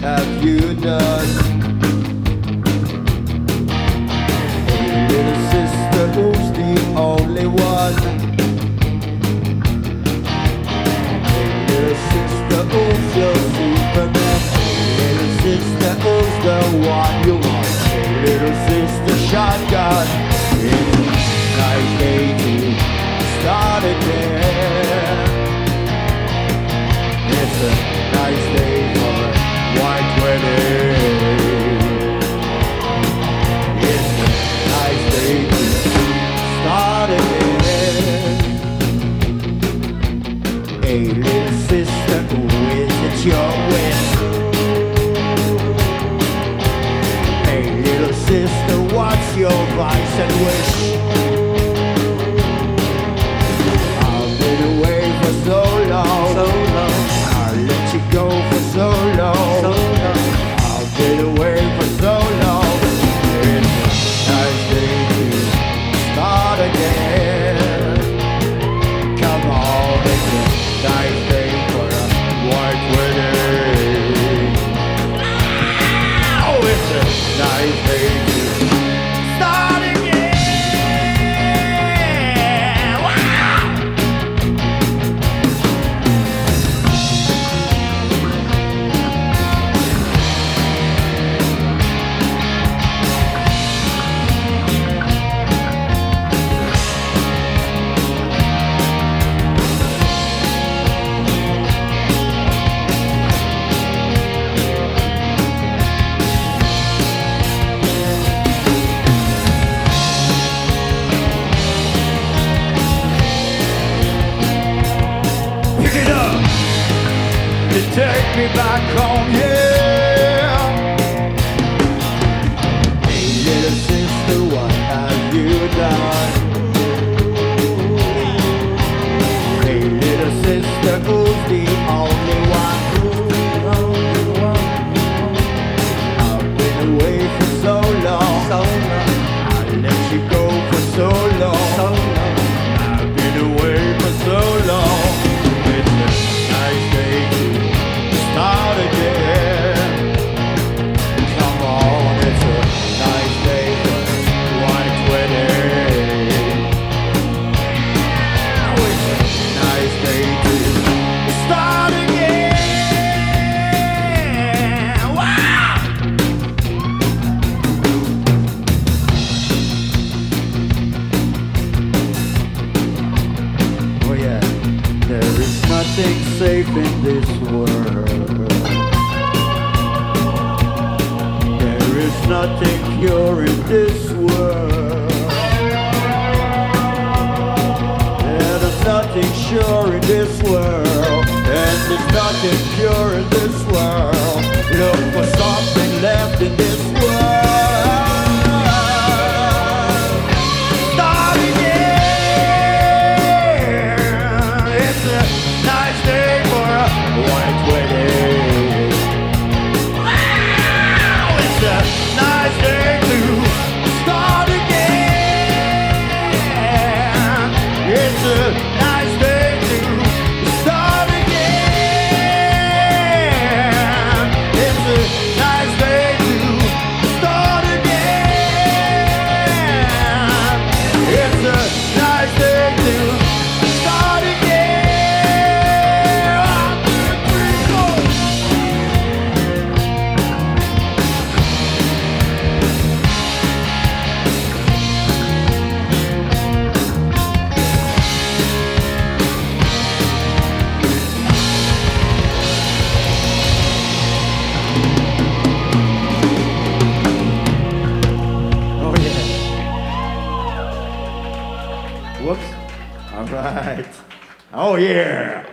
have you done? Hey, little sister, who's the only one? Hey, little sister, who's your Superman? Hey, little sister, who's the one you want? Hey, little sister, shotgun. It's a nice day to start again. It's a nice day for a white wedding. It's a nice day to start again. Hey, little sister, who is it your wish? Hey, little sister, what's your vice and wish? I've been away for so long. I'll let you go for so long. I've been away for so long. It's a nice day to start again. Come on, it's a nice day for a white wedding. Oh, it's a nice day to start again. Wow! Take me back home, yeah. Hey, little sister, what have you done? Hey, little sister, who's the only one? I've been away for so long. I let you go for so long. I've been away for so long. It's a nice day to start again. Come on, it's a nice day for a white wedding. Oh, it's a nice day to start again. Wow! Oh yeah, there is nothing safe in this world. There is nothing pure in this world. There's nothing sure in this world. And there's nothing pure in this world. Look for something left in this world. Start again. It's a nice day for a white wedding. Wow, it's a nice day to start again. It's a nice day to start again. It's a nice day to start again. It's a nice day to start again. 1, 2, 3, 4. Oh yeah. Whoops. All right. Oh yeah.